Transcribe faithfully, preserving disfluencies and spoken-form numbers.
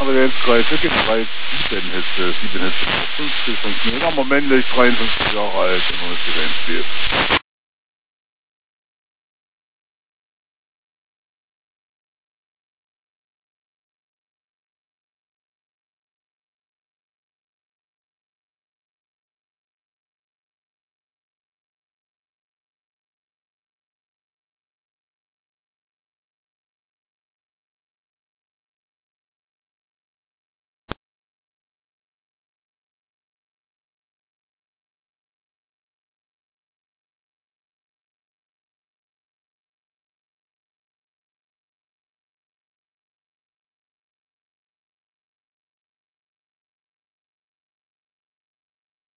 Aber der jetzt gerade wirklich drei, sieben Hitze, sieben Hitze, fünfzig funktioniert. Aber männlich, dreiundfünfzig Jahre alt, und noch nicht gewähnt spielt.